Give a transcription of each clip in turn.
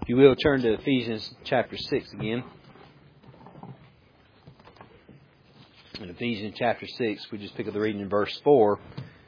If you will, turn to Ephesians chapter 6 again. In Ephesians chapter 6, we just pick up the reading in verse 4,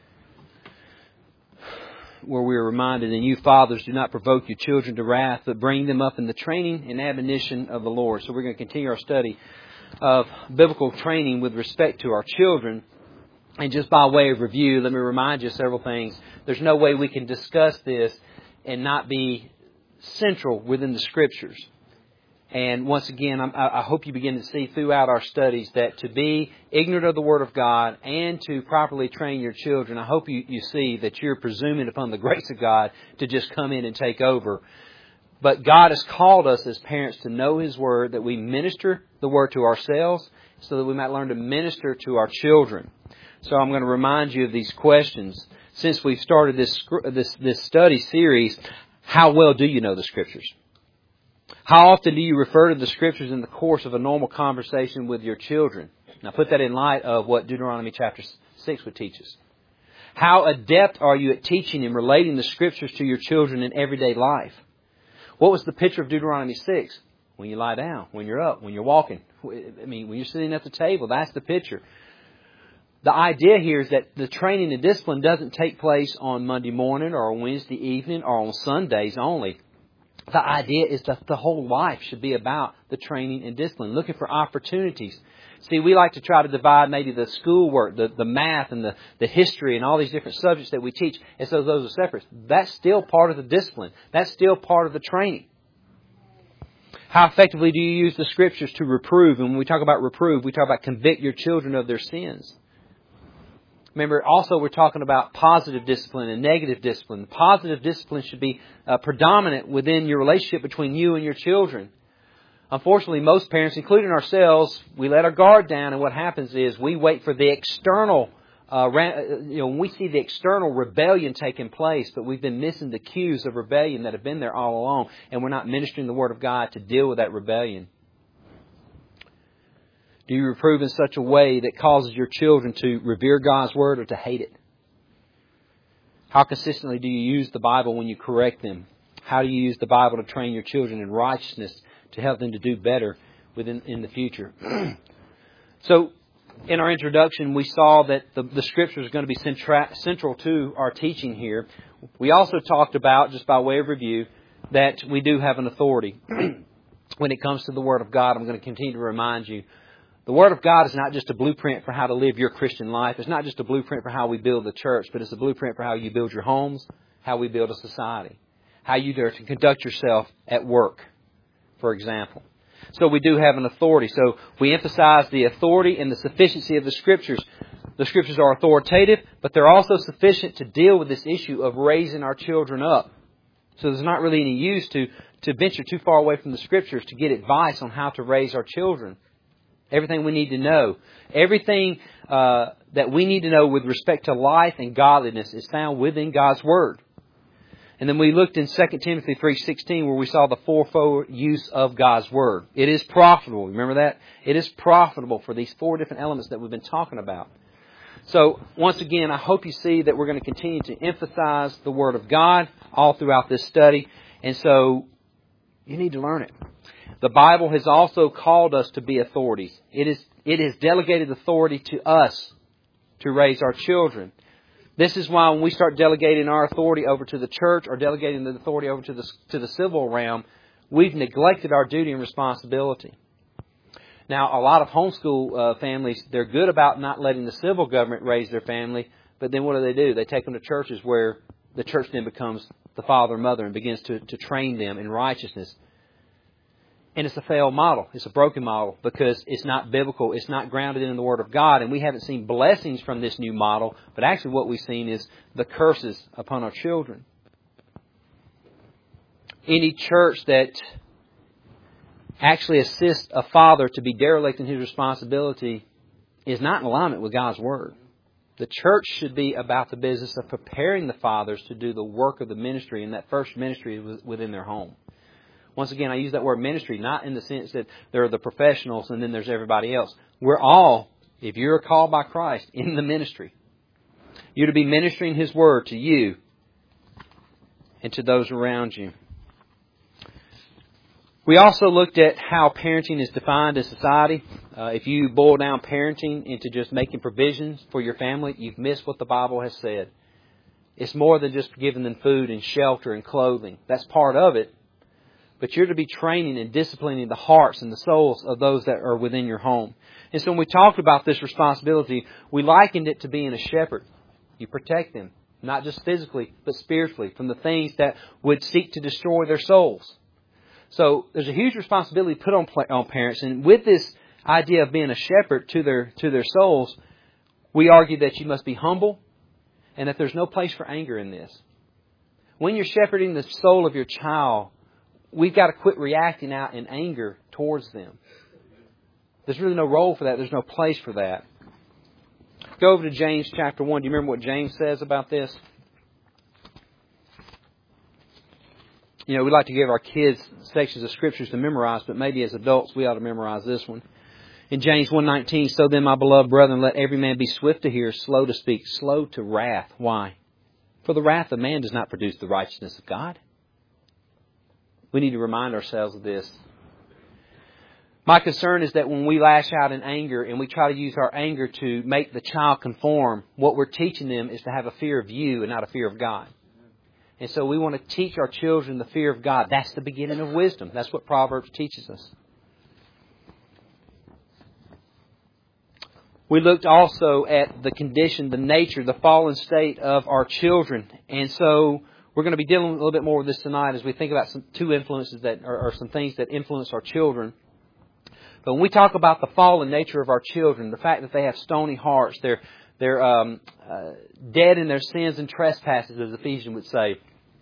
where we are reminded, "And you fathers, do not provoke your children to wrath, but bring them up in the training and admonition of the Lord." So we're going to continue our study of biblical training with respect to our children. And just by way of review, let me remind you of several things. There's no way we can discuss this and not be central within the Scriptures. And once again, I hope you begin to see throughout our studies that to be ignorant of the Word of God and to properly train your children, I hope you see that you're presuming upon the grace of God to just come in and take over. But God has called us as parents to know His Word, that we minister the Word to ourselves so that we might learn to minister to our children. So I'm going to remind you of these questions. Since we've started this study series, how well do you know the Scriptures? How often do you refer to the Scriptures in the course of a normal conversation with your children? Now put that in light of what Deuteronomy chapter 6 would teach us. How adept are you at teaching and relating the Scriptures to your children in everyday life? What was the picture of Deuteronomy 6? When you lie down, when you're up, when you're walking. I mean, when you're sitting at the table, that's the picture. The idea here is that the training and discipline doesn't take place on Monday morning or on Wednesday evening or on Sundays only. The idea is that the whole life should be about the training and discipline, looking for opportunities. See, we like to try to divide maybe the schoolwork, the math and the history and all these different subjects that we teach as though those are separate. That's still part of the discipline. That's still part of the training. How effectively do you use the Scriptures to reprove? And when we talk about reprove, we talk about convict your children of their sins. Remember, also we're talking about positive discipline and negative discipline. Positive discipline should be predominant within your relationship between you and your children. Unfortunately, most parents, including ourselves, we let our guard down, and what happens is we wait for the external, when we see the external rebellion taking place, but we've been missing the cues of rebellion that have been there all along, and we're not ministering the Word of God to deal with that rebellion. Do you reprove in such a way that causes your children to revere God's Word or to hate it? How consistently do you use the Bible when you correct them? How do you use the Bible to train your children in righteousness to help them to do better in the future? So, in our introduction, we saw that the Scripture is going to be central to our teaching here. We also talked about, just by way of review, that we do have an authority. When it comes to the Word of God, I'm going to continue to remind you, the Word of God is not just a blueprint for how to live your Christian life. It's not just a blueprint for how we build the church, but it's a blueprint for how you build your homes, how we build a society, how you dare to conduct yourself at work, for example. So we do have an authority. So we emphasize the authority and the sufficiency of the Scriptures. The Scriptures are authoritative, but they're also sufficient to deal with this issue of raising our children up. So there's not really any use to venture too far away from the Scriptures to get advice on how to raise our children. Everything we need to know. Everything that we need to know with respect to life and godliness is found within God's Word. And then we looked in 2 Timothy 3:16 where we saw the fourfold use of God's Word. It is profitable. Remember that? It is profitable for these four different elements that we've been talking about. So, once again, I hope you see that we're going to continue to emphasize the Word of God all throughout this study. And so, you need to learn it. The Bible has also called us to be authorities. It has delegated authority to us to raise our children. This is why when we start delegating our authority over to the church or delegating the authority over to the civil realm, we've neglected our duty and responsibility. Now, a lot of homeschool families, they're good about not letting the civil government raise their family, but then what do? They take them to churches where the church then becomes the father and mother and begins to train them in righteousness. And it's a failed model. It's a broken model because it's not biblical. It's not grounded in the Word of God. And we haven't seen blessings from this new model. But actually what we've seen is the curses upon our children. Any church that actually assists a father to be derelict in his responsibility is not in alignment with God's Word. The church should be about the business of preparing the fathers to do the work of the ministry. And that first ministry is within their home. Once again, I use that word ministry not in the sense that there are the professionals and then there's everybody else. We're all, if you're called by Christ, in the ministry. You're to be ministering His Word to you and to those around you. We also looked at how parenting is defined in society. If you boil down parenting into just making provisions for your family, you've missed what the Bible has said. It's more than just giving them food and shelter and clothing. That's part of it. But you're to be training and disciplining the hearts and the souls of those that are within your home. And so when we talked about this responsibility, we likened it to being a shepherd. You protect them, not just physically, but spiritually, from the things that would seek to destroy their souls. So there's a huge responsibility put on parents. And with this idea of being a shepherd to their souls, we argue that you must be humble and that there's no place for anger in this. When you're shepherding the soul of your child, we've got to quit reacting out in anger towards them. There's really no role for that. There's no place for that. Go over to James chapter 1. Do you remember what James says about this? You know, we like to give our kids sections of Scriptures to memorize, but maybe as adults we ought to memorize this one. In James 1:19, so then, my beloved brethren, let every man be swift to hear, slow to speak, slow to wrath. Why? For the wrath of man does not produce the righteousness of God. We need to remind ourselves of this. My concern is that when we lash out in anger and we try to use our anger to make the child conform, what we're teaching them is to have a fear of you and not a fear of God. And so we want to teach our children the fear of God. That's the beginning of wisdom. That's what Proverbs teaches us. We looked also at the condition, the nature, the fallen state of our children. And so we're going to be dealing a little bit more with this tonight as we think about two influences that are some things that influence our children. But when we talk about the fallen nature of our children, the fact that they have stony hearts, they're dead in their sins and trespasses, as Ephesians would say.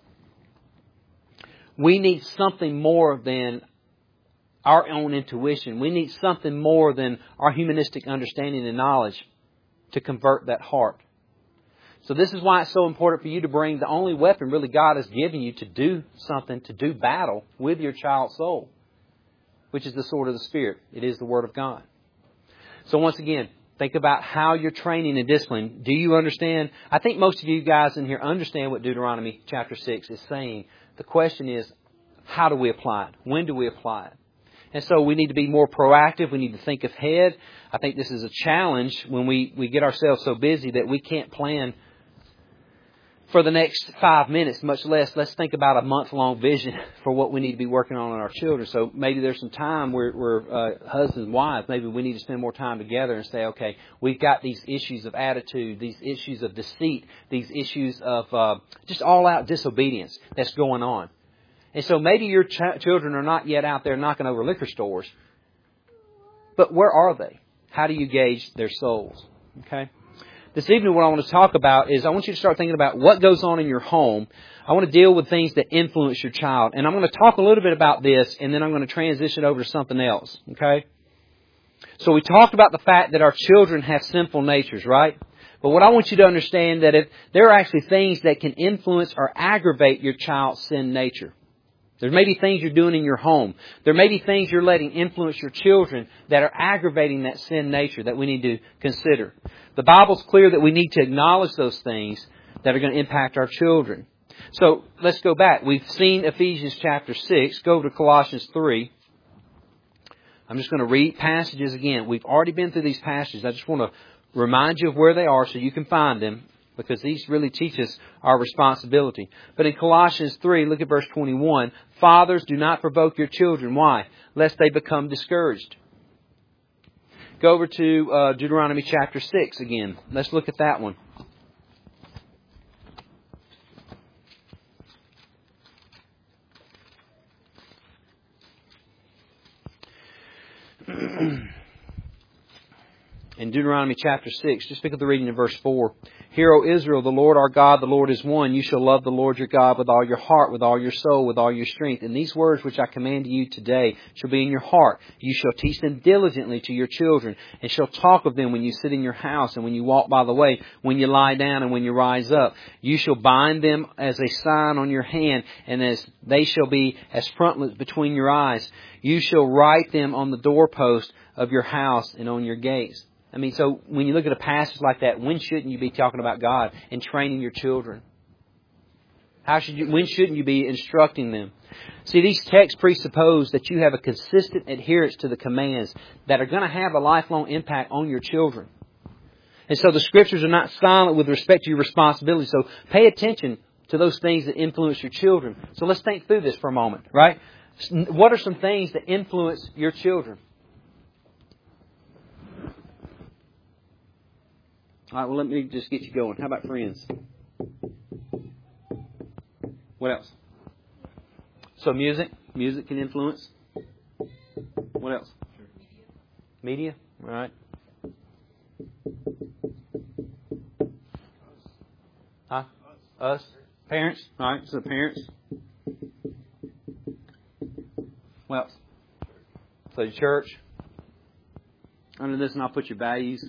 We need something more than our own intuition. We need something more than our humanistic understanding and knowledge to convert that heart. So this is why it's so important for you to bring the only weapon really God has given you to do something, to do battle with your child's soul, which is the sword of the Spirit. It is the Word of God. So once again, think about how you're training and disciplining. Do you understand? I think most of you guys in here understand what Deuteronomy chapter 6 is saying. The question is, how do we apply it? When do we apply it? And so we need to be more proactive. We need to think ahead. I think this is a challenge when we get ourselves so busy that we can't plan for the next 5 minutes, much less let's think about a month-long vision for what we need to be working on in our children. So maybe there's some time where husbands and wives, maybe we need to spend more time together and say, okay, we've got these issues of attitude, these issues of deceit, these issues of just all-out disobedience that's going on. And so maybe your children are not yet out there knocking over liquor stores, but where are they? How do you gauge their souls? Okay. This evening what I want to talk about is I want you to start thinking about what goes on in your home. I want to deal with things that influence your child. And I'm going to talk a little bit about this, and then I'm going to transition over to something else. Okay? So we talked about the fact that our children have sinful natures, right? But what I want you to understand that if there are actually things that can influence or aggravate your child's sin nature. There may be things you're doing in your home. There may be things you're letting influence your children that are aggravating that sin nature that we need to consider. The Bible's clear that we need to acknowledge those things that are going to impact our children. So let's go back. We've seen Ephesians chapter 6. Go to Colossians 3. I'm just going to read passages again. We've already been through these passages. I just want to remind you of where they are so you can find them, because these really teach us our responsibility. But in Colossians 3, look at verse 21. Fathers, do not provoke your children. Why? Lest they become discouraged. Go over to Deuteronomy chapter 6 again. Let's look at that one. In Deuteronomy chapter 6, just pick up the reading in verse 4. Hear, O Israel, the Lord our God, the Lord is one. You shall love the Lord your God with all your heart, with all your soul, with all your strength. And these words which I command you today shall be in your heart. You shall teach them diligently to your children, and shall talk of them when you sit in your house, and when you walk by the way, when you lie down, and when you rise up. You shall bind them as a sign on your hand, and as they shall be as frontlets between your eyes. You shall write them on the doorpost of your house and on your gates. I mean, so when you look at a passage like that, when shouldn't you be talking about God and training your children? When shouldn't you be instructing them? See, these texts presuppose that you have a consistent adherence to the commands that are going to have a lifelong impact on your children. And so the Scriptures are not silent with respect to your responsibility. So pay attention to those things that influence your children. So let's think through this for a moment, right? What are some things that influence your children? All right, well, let me just get you going. How about friends? What else? So music. Music can influence. What else? Media. All right. Huh? Us. Parents. All right, so parents. What else? So the church. Under this, and I'll put your values.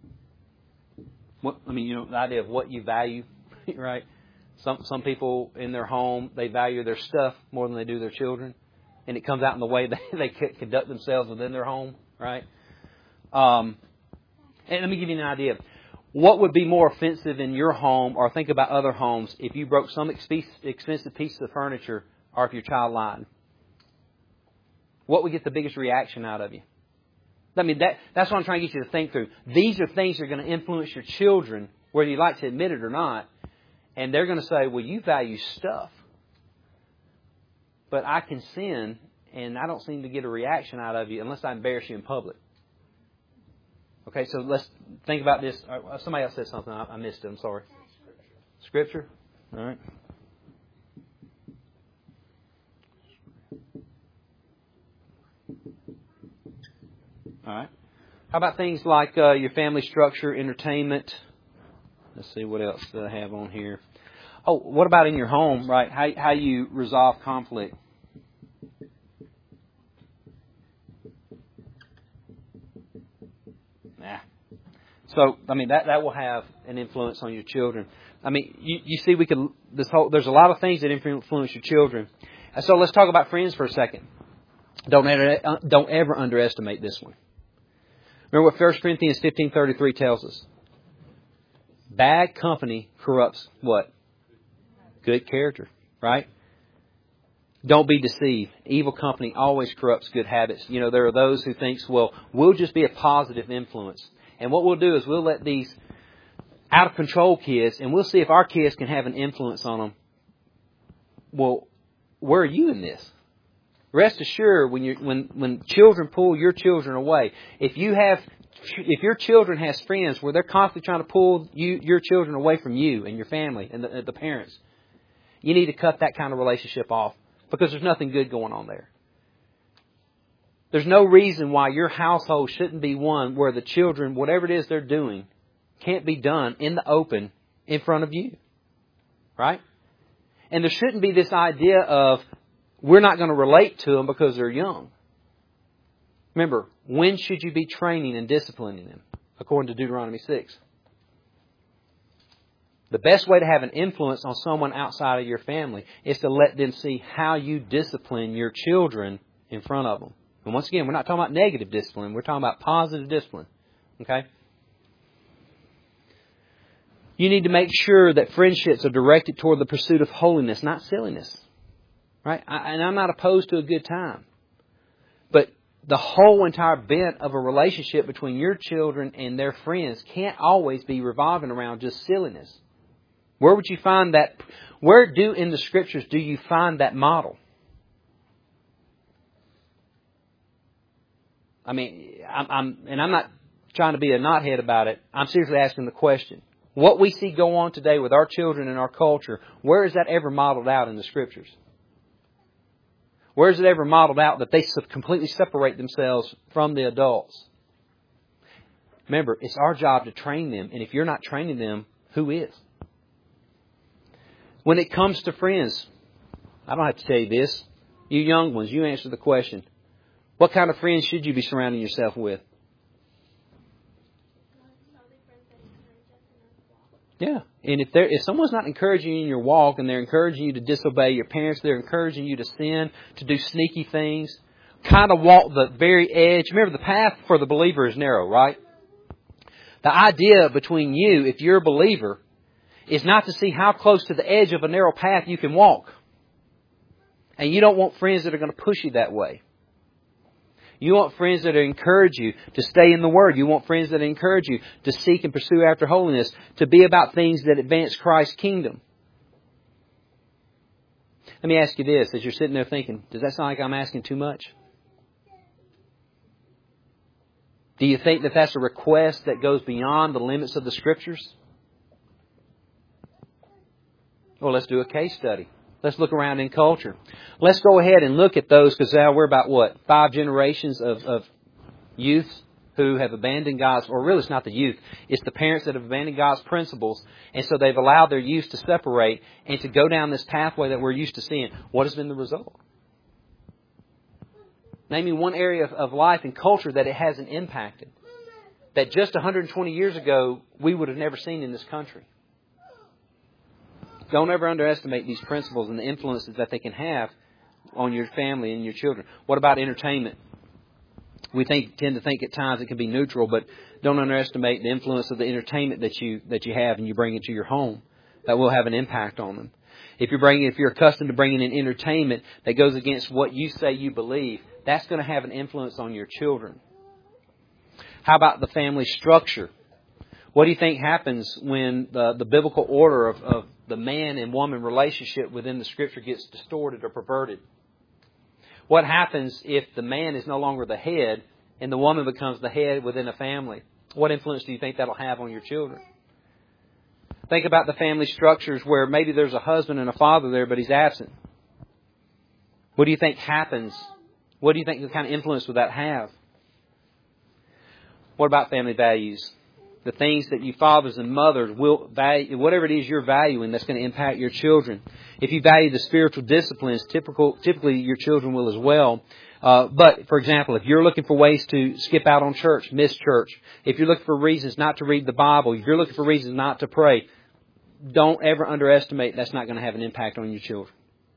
The idea of what you value, right? Some people in their home, they value their stuff more than they do their children. And it comes out in the way they conduct themselves within their home, right? And let me give you an idea. What would be more offensive in your home, or think about other homes, if you broke some expensive piece of furniture or if your child lied? What would get the biggest reaction out of you? That's what I'm trying to get you to think through. These are things that are going to influence your children, whether you like to admit it or not. And they're going to say, well, you value stuff. But I can sin, and I don't seem to get a reaction out of you unless I embarrass you in public. Okay, so let's think about this. Somebody else said something. I missed it. I'm sorry. Scripture? All right. All right. How about things like your family structure, entertainment? Let's see what else do I have on here. Oh, what about in your home, right? How you resolve conflict? So, that will have an influence on your children. You see, there's a lot of things that influence your children. And so let's talk about friends for a second. Don't ever underestimate this one. Remember what 1 Corinthians 15:33 tells us. Bad company corrupts what? Good character, right? Don't be deceived. Evil company always corrupts good habits. There are those who think, well, we'll just be a positive influence. And what we'll do is we'll let these out-of-control kids, and we'll see if our kids can have an influence on them. Well, where are you in this? Rest assured, when children pull your children away, if your children has friends where they're constantly trying to pull your children away from you and your family and the parents, you need to cut that kind of relationship off, because there's nothing good going on there. There's no reason why your household shouldn't be one where the children, whatever it is they're doing, can't be done in the open in front of you. Right? And there shouldn't be this idea of we're not going to relate to them because they're young. Remember, when should you be training and disciplining them? According to Deuteronomy 6. The best way to have an influence on someone outside of your family is to let them see how you discipline your children in front of them. And once again, we're not talking about negative discipline. We're talking about positive discipline. Okay? You need to make sure that friendships are directed toward the pursuit of holiness, not silliness. Right? And I'm not opposed to a good time. But the whole entire bent of a relationship between your children and their friends can't always be revolving around just silliness. Where would you find that? Where in the Scriptures do you find that model? I'm not trying to be a knothead about it. I'm seriously asking the question. What we see go on today with our children and our culture, where is that ever modeled out in the Scriptures? Where is it ever modeled out that they completely separate themselves from the adults? Remember, it's our job to train them. And if you're not training them, who is? When it comes to friends, I don't have to tell you this. You young ones, you answer the question. What kind of friends should you be surrounding yourself with? Yeah. And if someone's not encouraging you in your walk and they're encouraging you to disobey your parents, they're encouraging you to sin, to do sneaky things, kind of walk the very edge. Remember, the path for the believer is narrow, right? The idea between you, if you're a believer, is not to see how close to the edge of a narrow path you can walk. And you don't want friends that are going to push you that way. You want friends that encourage you to stay in the Word. You want friends that encourage you to seek and pursue after holiness, to be about things that advance Christ's kingdom. Let me ask you this, as you're sitting there thinking, does that sound like I'm asking too much? Do you think that that's a request that goes beyond the limits of the Scriptures? Well, let's do a case study. Let's look around in culture. Let's go ahead and look at those, because now we're about, 5 generations of youth who have abandoned God's, or really it's not the youth, it's the parents that have abandoned God's principles, and so they've allowed their youth to separate and to go down this pathway that we're used to seeing. What has been the result? Name me one area of life and culture that it hasn't impacted, that just 120 years ago we would have never seen in this country. Don't ever underestimate these principles and the influences that they can have on your family and your children. What about entertainment? We tend to think at times it can be neutral, but don't underestimate the influence of the entertainment that you have and you bring into your home. That will have an impact on them. If you're accustomed to bringing in entertainment that goes against what you say you believe, that's going to have an influence on your children. How about the family structure? What do you think happens when the biblical order of the man and woman relationship within the Scripture gets distorted or perverted? What happens if the man is no longer the head and the woman becomes the head within a family? What influence do you think that'll have on your children? Think about the family structures where maybe there's a husband and a father there, but he's absent. What do you think happens? What do you think the kind of influence would that have? What about family values? The things that you fathers and mothers will value, whatever it is you're valuing, that's going to impact your children. If you value the spiritual disciplines, typically your children will as well. But, for example, if you're looking for ways to skip out on church, miss church, if you're looking for reasons not to read the Bible, if you're looking for reasons not to pray, don't ever underestimate that's not going to have an impact on your children.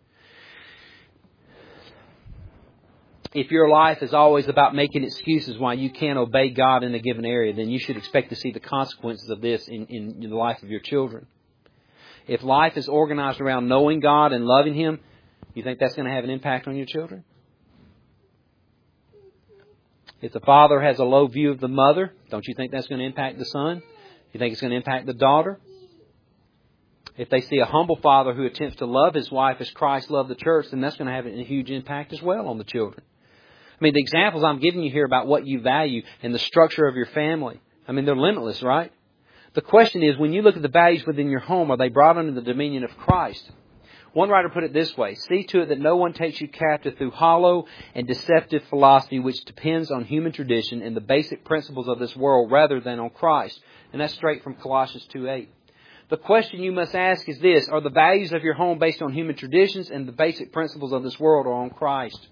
If your life is always about making excuses why you can't obey God in a given area, then you should expect to see the consequences of this in the life of your children. If life is organized around knowing God and loving Him, you think that's going to have an impact on your children? If the father has a low view of the mother, don't you think that's going to impact the son? You think it's going to impact the daughter? If they see a humble father who attempts to love his wife as Christ loved the church, then that's going to have a huge impact as well on the children. I mean, the examples I'm giving you here about what you value and the structure of your family, I mean, they're limitless, right? The question is, when you look at the values within your home, are they brought under the dominion of Christ? One writer put it this way: see to it that no one takes you captive through hollow and deceptive philosophy which depends on human tradition and the basic principles of this world rather than on Christ. And that's straight from Colossians 2:8. The question you must ask is this: are the values of your home based on human traditions and the basic principles of this world, or on Christ?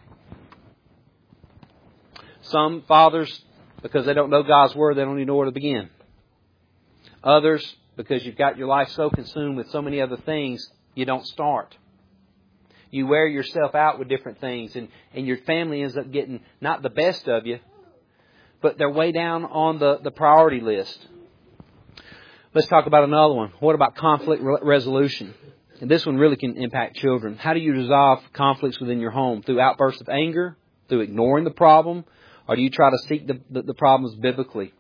Some fathers, because they don't know God's Word, they don't even know where to begin. Others, because you've got your life so consumed with so many other things, you don't start. You wear yourself out with different things, and your family ends up getting not the best of you, but they're way down on the priority list. Let's talk about another one. What about conflict resolution? And this one really can impact children. How do you resolve conflicts within your home? Through outbursts of anger? Through ignoring the problem? Or do you try to seek the problems biblically?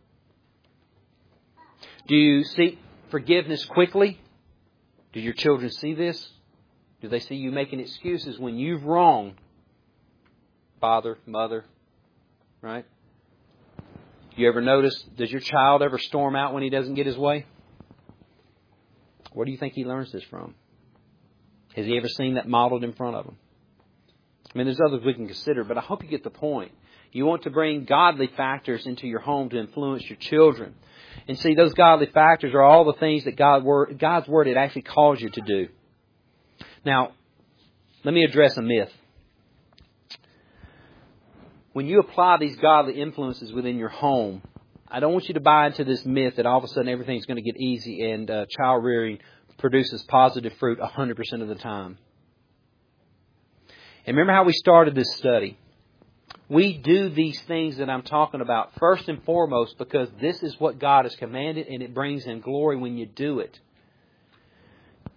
Do you seek forgiveness quickly? Do your children see this? Do they see you making excuses when you've wronged father, mother, right? You ever notice, does your child ever storm out when he doesn't get his way? Where do you think he learns this from? Has he ever seen that modeled in front of him? I mean, there's others we can consider, but I hope you get the point. You want to bring godly factors into your home to influence your children. And see, those godly factors are all the things that God's Word it actually calls you to do. Now, let me address a myth. When you apply these godly influences within your home, I don't want you to buy into this myth that all of a sudden everything's going to get easy and child rearing produces positive fruit 100% of the time. And remember how we started this study. We do these things that I'm talking about first and foremost because this is what God has commanded and it brings Him glory when you do it.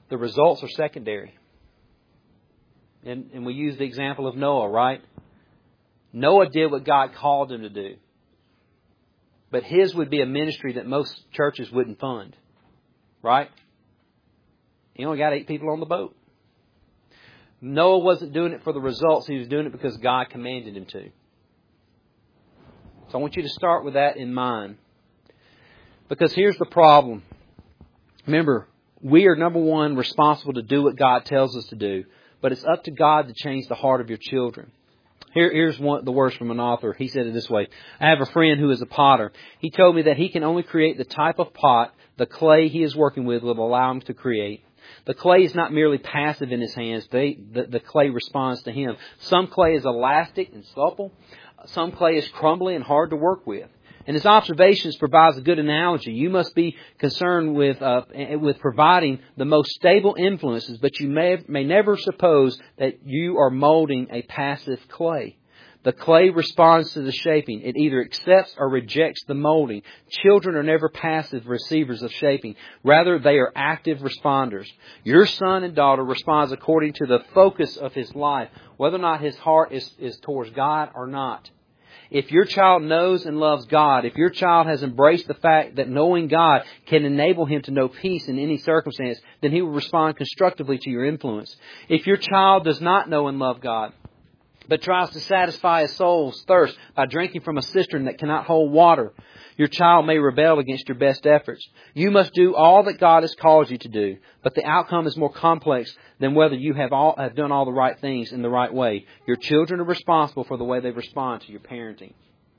The results are secondary. And we use the example of Noah, right? Noah did what God called him to do. But his would be a ministry that most churches wouldn't fund. Right? He only got 8 people on the boat. Noah wasn't doing it for the results. He was doing it because God commanded him to. So I want you to start with that in mind. Because here's the problem. Remember, we are, number one, responsible to do what God tells us to do. But it's up to God to change the heart of your children. Here's the words from an author. He said it this way. I have a friend who is a potter. He told me that he can only create the type of pot the clay he is working with will allow him to create. The clay is not merely passive in his hands. The clay responds to him. Some clay is elastic and supple. Some clay is crumbly and hard to work with. And his observations provides a good analogy. You must be concerned with providing the most stable influences, but you may never suppose that you are molding a passive clay. The clay responds to the shaping. It either accepts or rejects the molding. Children are never passive receivers of shaping. Rather, they are active responders. Your son and daughter responds according to the focus of his life, whether or not his heart is towards God or not. If your child knows and loves God, if your child has embraced the fact that knowing God can enable him to know peace in any circumstance, then he will respond constructively to your influence. If your child does not know and love God, but tries to satisfy his soul's thirst by drinking from a cistern that cannot hold water, your child may rebel against your best efforts. You must do all that God has called you to do, but the outcome is more complex than whether you have done all the right things in the right way. Your children are responsible for the way they respond to your parenting.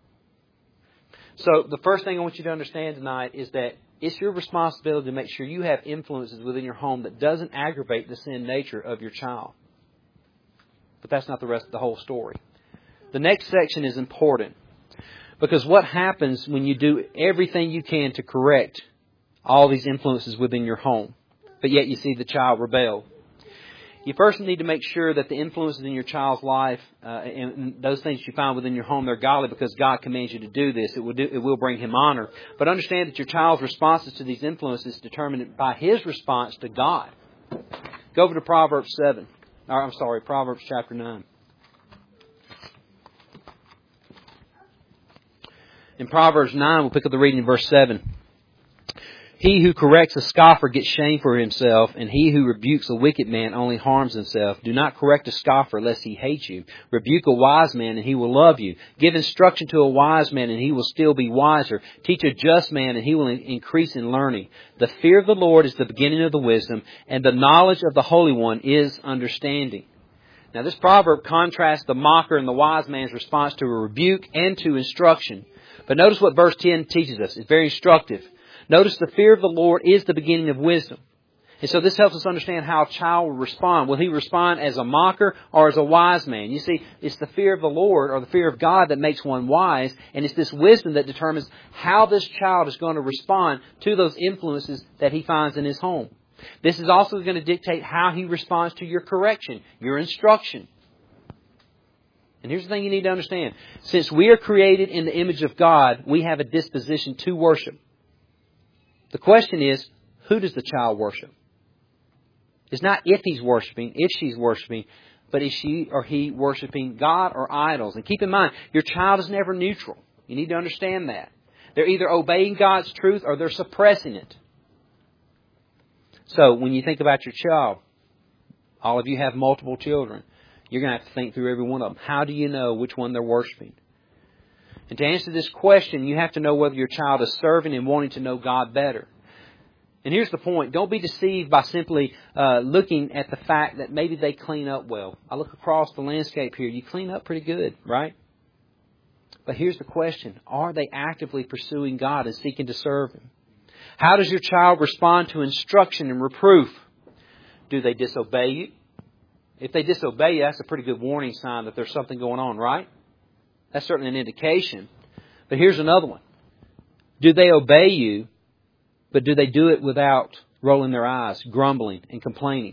So the first thing I want you to understand tonight is that it's your responsibility to make sure you have influences within your home that doesn't aggravate the sin nature of your child. But that's not the whole story. The next section is important. Because what happens when you do everything you can to correct all these influences within your home, but yet you see the child rebel? You first need to make sure that the influences in your child's life and those things you find within your home, they're godly because God commands you to do this. It will bring Him honor. But understand that your child's responses to these influences is determined by his response to God. Go over to Proverbs chapter 9. In Proverbs 9, we'll pick up the reading in verse 7. He who corrects a scoffer gets shame for himself, and he who rebukes a wicked man only harms himself. Do not correct a scoffer, lest he hate you. Rebuke a wise man, and he will love you. Give instruction to a wise man, and he will still be wiser. Teach a just man, and he will increase in learning. The fear of the Lord is the beginning of the wisdom, and the knowledge of the Holy One is understanding. Now, this proverb contrasts the mocker and the wise man's response to a rebuke and to instruction. But notice what verse 10 teaches us. It's very instructive. Notice the fear of the Lord is the beginning of wisdom. And so this helps us understand how a child will respond. Will he respond as a mocker or as a wise man? You see, it's the fear of the Lord or the fear of God that makes one wise. And it's this wisdom that determines how this child is going to respond to those influences that he finds in his home. This is also going to dictate how he responds to your correction, your instruction. And here's the thing you need to understand. Since we are created in the image of God, we have a disposition to worship. The question is, who does the child worship? It's not if he's worshiping, if she's worshiping, but is she or he worshiping God or idols? And keep in mind, your child is never neutral. You need to understand that. They're either obeying God's truth or they're suppressing it. So when you think about your child, all of you have multiple children. You're going to have to think through every one of them. How do you know which one they're worshiping? And to answer this question, you have to know whether your child is serving and wanting to know God better. And here's the point. Don't be deceived by simply looking at the fact that maybe they clean up well. I look across the landscape here. You clean up pretty good, right? But here's the question. Are they actively pursuing God and seeking to serve Him? How does your child respond to instruction and reproof? Do they disobey you? If they disobey you, that's a pretty good warning sign that there's something going on, right? That's certainly an indication. But here's another one. Do they obey you, but do they do it without rolling their eyes, grumbling and complaining?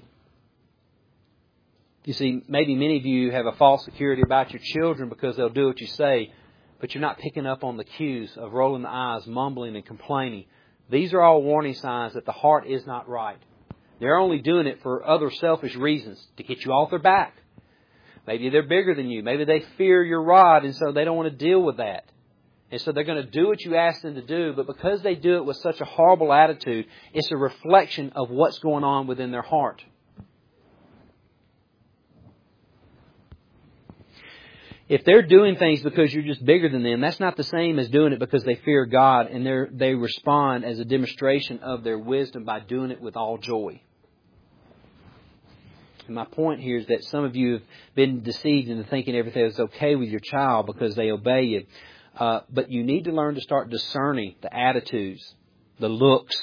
You see, maybe many of you have a false security about your children because they'll do what you say, but you're not picking up on the cues of rolling the eyes, mumbling and complaining. These are all warning signs that the heart is not right. They're only doing it for other selfish reasons, to get you off their back. Maybe they're bigger than you. Maybe they fear your rod, and so they don't want to deal with that. And so they're going to do what you ask them to do, but because they do it with such a horrible attitude, it's a reflection of what's going on within their heart. If they're doing things because you're just bigger than them, that's not the same as doing it because they fear God and they respond as a demonstration of their wisdom by doing it with all joy. And my point here is that some of you have been deceived into thinking everything is okay with your child because they obey you. But you need to learn to start discerning the attitudes, the looks,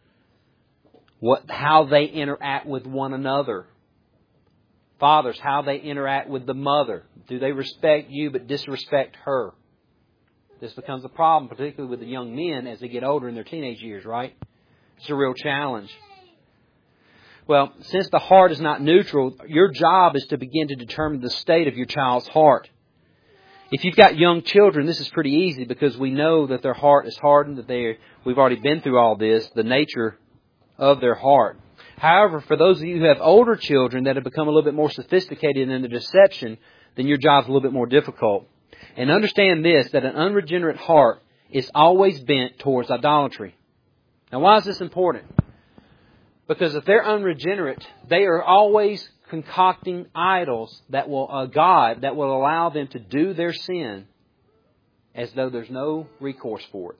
how they interact with one another. Fathers, how they interact with the mother. Do they respect you but disrespect her? This becomes a problem, particularly with the young men as they get older in their teenage years, right? It's a real challenge. Well, since the heart is not neutral, your job is to begin to determine the state of your child's heart. If you've got young children, this is pretty easy because we know that their heart is hardened, that we've already been through all this, the nature of their heart. However, for those of you who have older children that have become a little bit more sophisticated in the deception, then your job's a little bit more difficult. And understand this, that an unregenerate heart is always bent towards idolatry. Now, why is this important? Because if they're unregenerate, they are always concocting idols that will allow them to do their sin as though there's no recourse for it.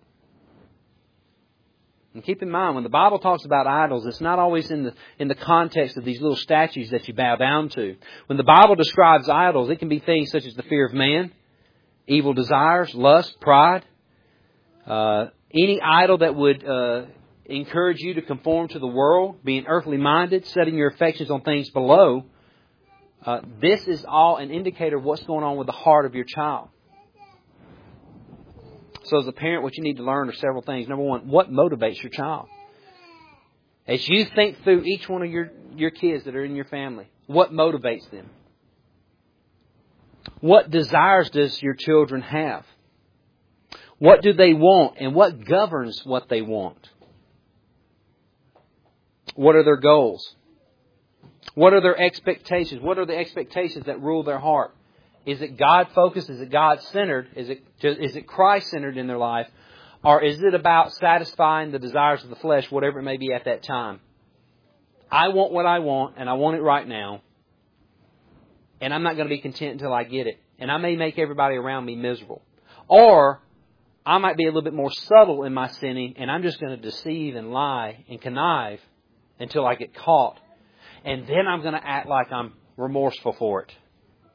And keep in mind, when the Bible talks about idols, it's not always in the context of these little statues that you bow down to. When the Bible describes idols, it can be things such as the fear of man, evil desires, lust, pride. Any idol that would encourage you to conform to the world, being earthly minded, setting your affections on things below. This is all an indicator of what's going on with the heart of your child. So as a parent, what you need to learn are several things. Number one, what motivates your child? As you think through each one of your kids that are in your family, what motivates them? What desires does your children have? What do they want and what governs what they want? What are their goals? What are their expectations? What are the expectations that rule their heart? Is it God-focused? Is it God-centered? Is it Christ-centered in their life? Or is it about satisfying the desires of the flesh, whatever it may be at that time? I want what I want, and I want it right now. And I'm not going to be content until I get it. And I may make everybody around me miserable. Or I might be a little bit more subtle in my sinning, and I'm just going to deceive and lie and connive until I get caught. And then I'm going to act like I'm remorseful for it.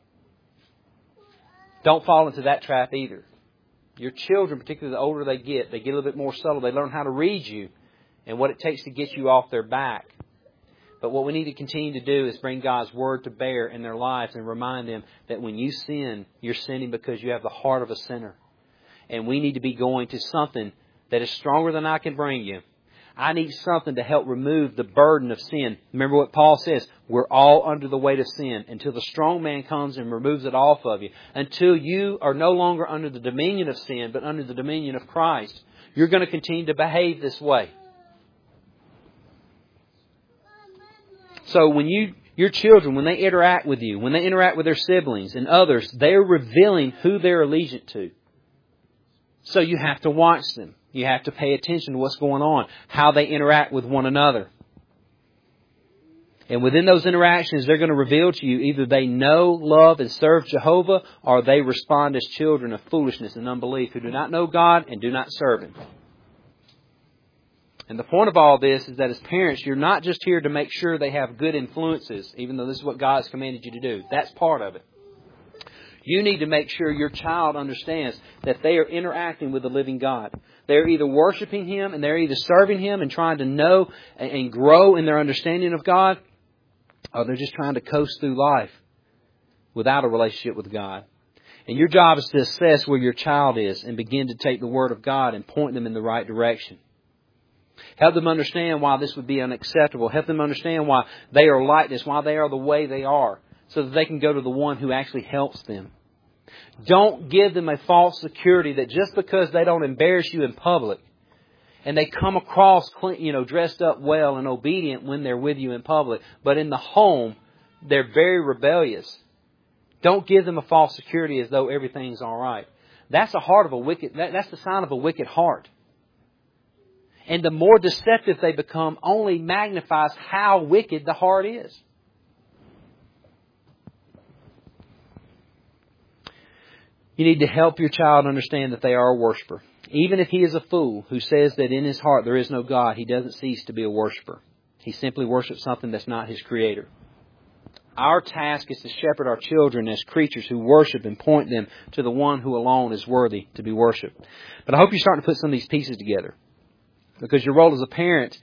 Don't fall into that trap either. Your children, particularly the older they get a little bit more subtle. They learn how to read you and what it takes to get you off their back. But what we need to continue to do is bring God's Word to bear in their lives and remind them that when you sin, you're sinning because you have the heart of a sinner. And we need to be going to something that is stronger than I can bring you. I need something to help remove the burden of sin. Remember what Paul says, we're all under the weight of sin until the strong man comes and removes it off of you. Until you are no longer under the dominion of sin, but under the dominion of Christ. You're going to continue to behave this way. So when your children, when they interact with you, when they interact with their siblings and others, they're revealing who they're allegiant to. So you have to watch them. You have to pay attention to what's going on, how they interact with one another. And within those interactions, they're going to reveal to you either they know, love, and serve Jehovah, or they respond as children of foolishness and unbelief who do not know God and do not serve Him. And the point of all this is that as parents, you're not just here to make sure they have good influences, even though this is what God has commanded you to do. That's part of it. You need to make sure your child understands that they are interacting with the living God. They're either worshiping Him and they're either serving Him and trying to know and grow in their understanding of God, or they're just trying to coast through life without a relationship with God. And your job is to assess where your child is and begin to take the Word of God and point them in the right direction. Help them understand why this would be unacceptable. Help them understand why they are like this, why they are the way they are, so that they can go to the one who actually helps them. Don't give them a false security that just because they don't embarrass you in public, And they come across, dressed up well and obedient when they're with you in public. But in the home, they're very rebellious. Don't give them a false security as though everything's all right. That's the heart of a wicked. That's the sign of a wicked heart. And the more deceptive they become only magnifies how wicked the heart is. You need to help your child understand that they are a worshiper. Even if he is a fool who says that in his heart there is no God, he doesn't cease to be a worshiper. He simply worships something that's not his Creator. Our task is to shepherd our children as creatures who worship and point them to the one who alone is worthy to be worshipped. But I hope you're starting to put some of these pieces together. Because your role as a parent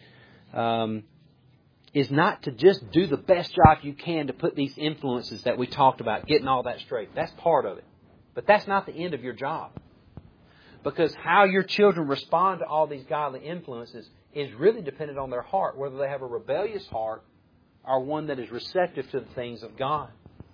is not to just do the best job you can to put these influences that we talked about, getting all that straight. That's part of it. But that's not the end of your job. Because how your children respond to all these godly influences is really dependent on their heart, whether they have a rebellious heart or one that is receptive to the things of God.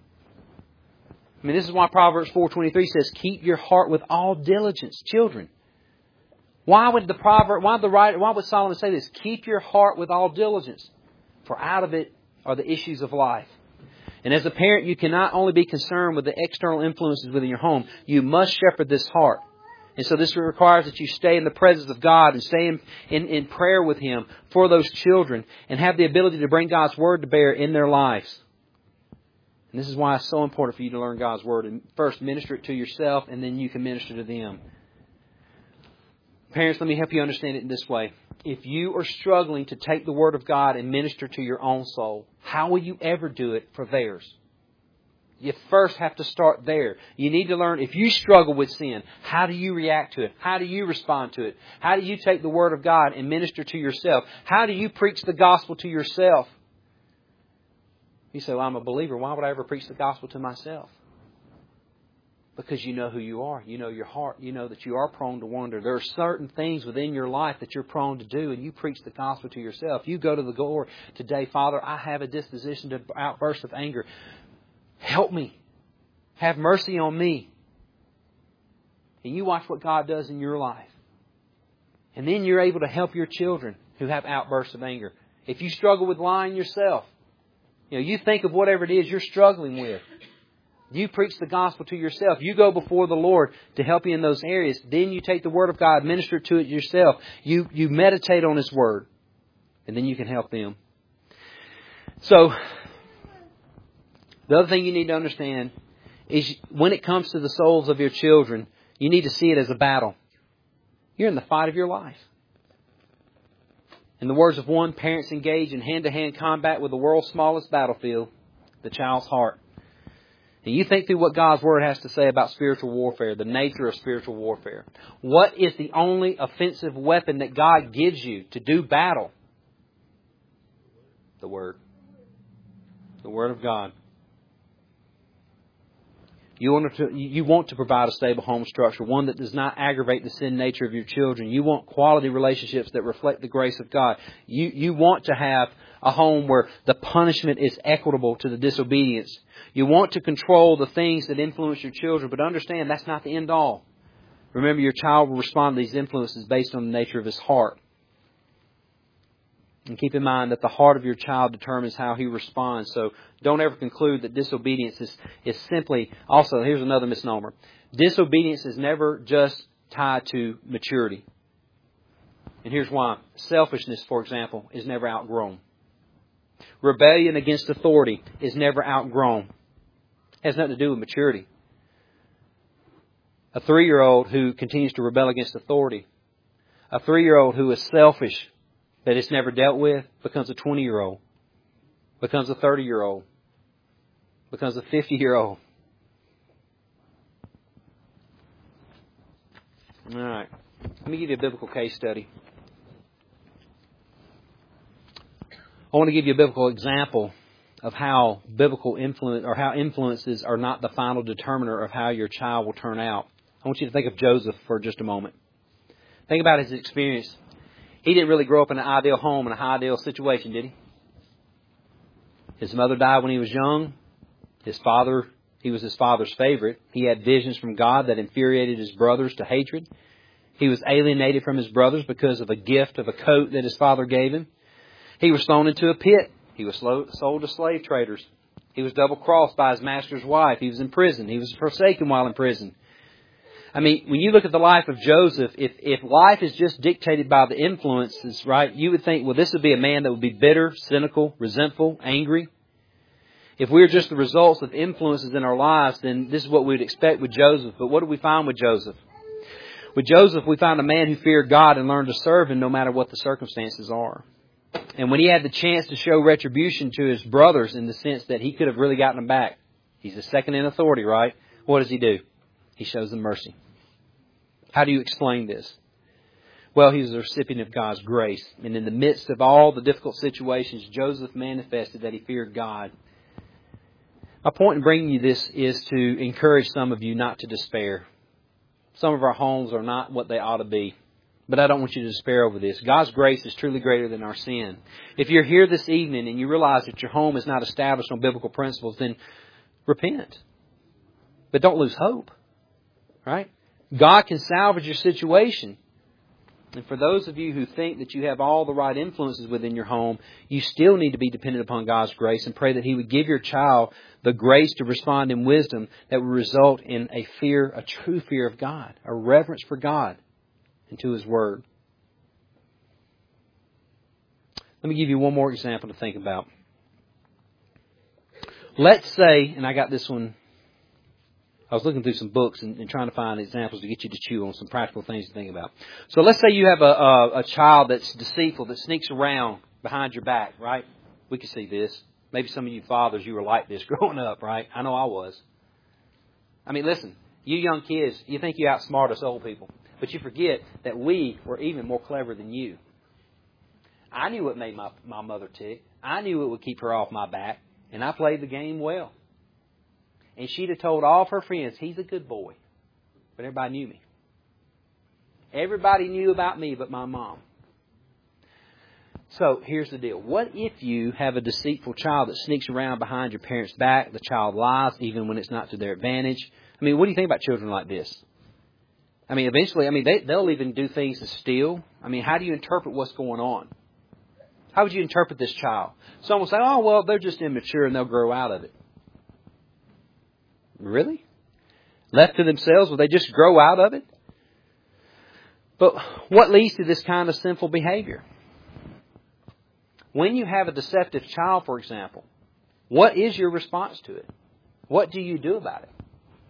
I mean, this is why Proverbs 4:23 says, keep your heart with all diligence, children. Why would Solomon say this? Keep your heart with all diligence, for out of it are the issues of life. And as a parent, you cannot only be concerned with the external influences within your home, you must shepherd this heart. And so this requires that you stay in the presence of God and stay in prayer with Him for those children and have the ability to bring God's Word to bear in their lives. And this is why it's so important for you to learn God's Word and first minister it to yourself, and then you can minister to them. Parents, let me help you understand it in this way. If you are struggling to take the Word of God and minister to your own soul, how will you ever do it for theirs? You first have to start there. You need to learn, if you struggle with sin, how do you react to it? How do you respond to it? How do you take the Word of God and minister to yourself? How do you preach the gospel to yourself? You say, well, I'm a believer. Why would I ever preach the gospel to myself? Because you know who you are. You know your heart. You know that you are prone to wander. There are certain things within your life that you're prone to do, and you preach the gospel to yourself. You go to the Lord today, Father, I have a disposition to outburst of anger. Help me. Have mercy on me. And you watch what God does in your life. And then you're able to help your children who have outbursts of anger. If you struggle with lying yourself, you think of whatever it is you're struggling with. You preach the gospel to yourself. You go before the Lord to help you in those areas. Then you take the Word of God, minister to it yourself. You meditate on His Word. And then you can help them. So, the other thing you need to understand is when it comes to the souls of your children, you need to see it as a battle. You're in the fight of your life. In the words of one, parents engage in hand-to-hand combat with the world's smallest battlefield, the child's heart. And you think through what God's Word has to say about spiritual warfare, the nature of spiritual warfare. What is the only offensive weapon that God gives you to do battle? The Word. The Word of God. You want to provide a stable home structure, one that does not aggravate the sin nature of your children. You want quality relationships that reflect the grace of God. You want to have a home where the punishment is equitable to the disobedience. You want to control the things that influence your children, but understand that's not the end all. Remember, your child will respond to these influences based on the nature of his heart. And keep in mind that the heart of your child determines how he responds. So don't ever conclude that disobedience is simply... Also, here's another misnomer. Disobedience is never just tied to maturity. And here's why. Selfishness, for example, is never outgrown. Rebellion against authority is never outgrown. It has nothing to do with maturity. A 3-year-old who continues to rebel against authority, a 3-year-old who is selfish, that it's never dealt with, becomes a 20-year-old, becomes a 30-year-old, becomes a 50-year-old. All right. Let me give you a biblical case study. I want to give you a biblical example of how biblical influence, or how influences are not the final determiner of how your child will turn out. I want you to think of Joseph for just a moment. Think about his experience. He didn't really grow up in an ideal home, in a ideal situation, did he? His mother died when he was young. He was his father's favorite. He had visions from God that infuriated his brothers to hatred. He was alienated from his brothers because of a gift of a coat that his father gave him. He was thrown into a pit. He was sold to slave traders. He was double-crossed by his master's wife. He was in prison. He was forsaken while in prison. I mean, when you look at the life of Joseph, if life is just dictated by the influences, right, you would think, well, this would be a man that would be bitter, cynical, resentful, angry. If we are just the results of influences in our lives, then this is what we would expect with Joseph. But what do we find with Joseph? With Joseph, we found a man who feared God and learned to serve Him no matter what the circumstances are. And when he had the chance to show retribution to his brothers in the sense that he could have really gotten them back, he's the second in authority, right? What does he do? He shows them mercy. How do you explain this? Well, he was a recipient of God's grace. And in the midst of all the difficult situations, Joseph manifested that he feared God. My point in bringing you this is to encourage some of you not to despair. Some of our homes are not what they ought to be. But I don't want you to despair over this. God's grace is truly greater than our sin. If you're here this evening and you realize that your home is not established on biblical principles, then repent. But don't lose hope. Right? God can salvage your situation. And for those of you who think that you have all the right influences within your home, you still need to be dependent upon God's grace and pray that He would give your child the grace to respond in wisdom that will result in a fear, a true fear of God, a reverence for God and to His Word. Let me give you one more example to think about. Let's say, and I got this one, I was looking through some books and trying to find examples to get you to chew on some practical things to think about. So let's say you have a child that's deceitful, that sneaks around behind your back, right? We can see this. Maybe some of you fathers, you were like this growing up, right? I know I was. I mean, listen, you young kids, you think you outsmart us old people. But you forget that we were even more clever than you. I knew what made my mother tick. I knew it would keep her off my back. And I played the game well. And she'd have told all of her friends, he's a good boy. But everybody knew me. Everybody knew about me but my mom. So here's the deal. What if you have a deceitful child that sneaks around behind your parents' back? The child lies even when it's not to their advantage. I mean, what do you think about children like this? I mean, eventually, they'll even do things to steal. I mean, how do you interpret what's going on? How would you interpret this child? Some will say, oh, well, they're just immature and they'll grow out of it. Really? Left to themselves, will they just grow out of it? But what leads to this kind of sinful behavior? When you have a deceptive child, for example, what is your response to it? What do you do about it?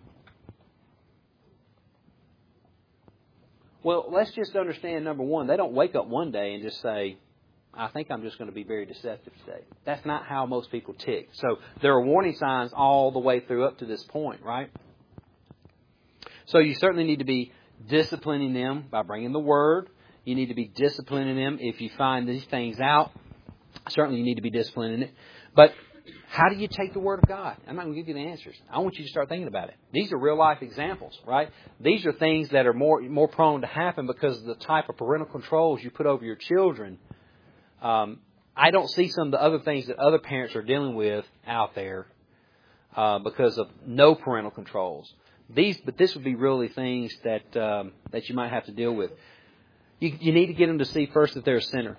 Well, let's just understand, number one, they don't wake up one day and just say, I think I'm just going to be very deceptive today. That's not how most people tick. So there are warning signs all the way through up to this point, right? So you certainly need to be disciplining them by bringing the Word. You need to be disciplining them if you find these things out. Certainly you need to be disciplining it. But how do you take the Word of God? I'm not going to give you the answers. I want you to start thinking about it. These are real-life examples, right? These are things that are more prone to happen because of the type of parental controls you put over your children. I don't see some of the other things that other parents are dealing with out there because of no parental controls. But this would be really things that you might have to deal with. You need to get them to see first that they're a sinner,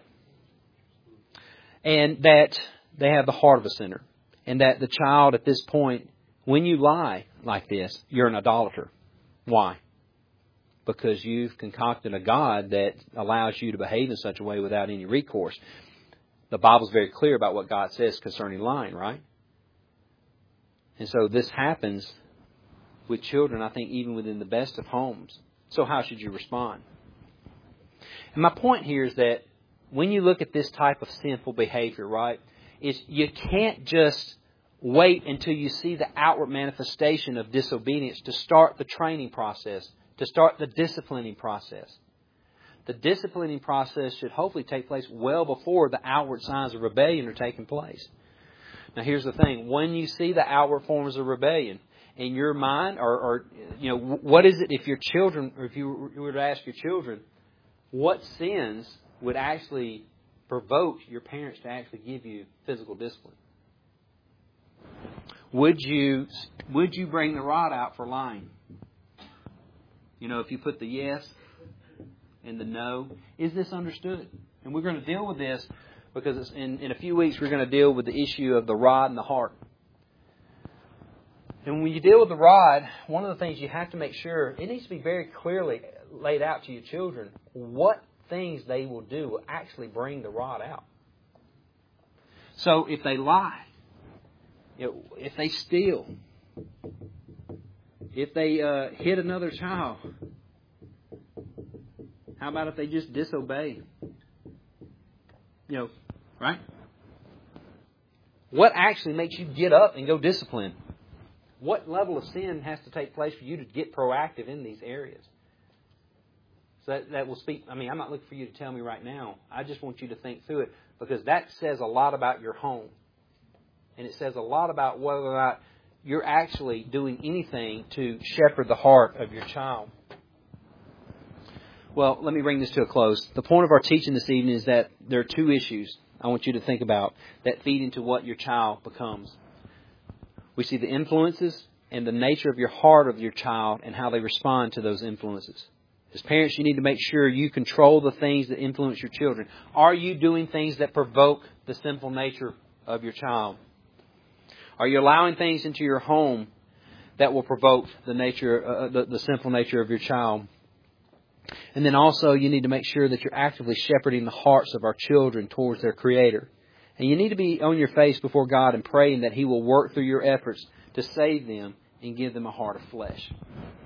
and that they have the heart of a sinner, and that the child at this point, when you lie like this, you're an idolater. Why? Because you've concocted a God that allows you to behave in such a way without any recourse. The Bible's very clear about what God says concerning lying, right? And so this happens with children, I think, even within the best of homes. So how should you respond? And my point here is that when you look at this type of sinful behavior, right, is you can't just wait until you see the outward manifestation of disobedience to start the training process, to start the disciplining process. The disciplining process should hopefully take place well before the outward signs of rebellion are taking place. Now here's the thing. When you see the outward forms of rebellion in your mind, or what is it if your children, or if you were to ask your children, what sins would actually provoke your parents to actually give you physical discipline? Would you bring the rod out for lying? If you put the yes and the no. Is this understood? And we're going to deal with this because it's in a few weeks we're going to deal with the issue of the rod and the heart. And when you deal with the rod, one of the things you have to make sure, it needs to be very clearly laid out to your children what things they will do will actually bring the rod out. So if they lie, if they steal, if they hit another child, how about if they just disobey? Right? What actually makes you get up and go discipline? What level of sin has to take place for you to get proactive in these areas? So that will speak. I'm not looking for you to tell me right now. I just want you to think through it because that says a lot about your home. And it says a lot about whether or not you're actually doing anything to shepherd the heart of your child. Well, let me bring this to a close. The point of our teaching this evening is that there are two issues I want you to think about that feed into what your child becomes. We see the influences and the nature of your heart of your child and how they respond to those influences. As parents, you need to make sure you control the things that influence your children. Are you doing things that provoke the sinful nature of your child? Are you allowing things into your home that will provoke the sinful nature of your child? And then also you need to make sure that you're actively shepherding the hearts of our children towards their Creator. And you need to be on your face before God and praying that He will work through your efforts to save them and give them a heart of flesh.